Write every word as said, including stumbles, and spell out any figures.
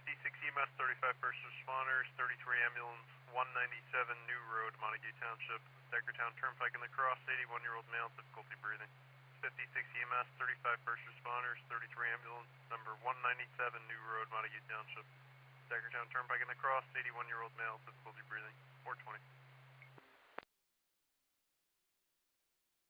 fifty-six E M S, thirty-five first responders, thirty-three ambulance, one ninety-seven New Road, Montague Township, Deckertown Turnpike in the cross, eighty-one-year-old male, difficulty breathing. fifty-six E M S, thirty-five first responders, thirty-three ambulance, number one ninety-seven New Road, Montague Township, Deckertown Turnpike in the cross, eighty-one-year-old male, difficulty breathing, four twenty.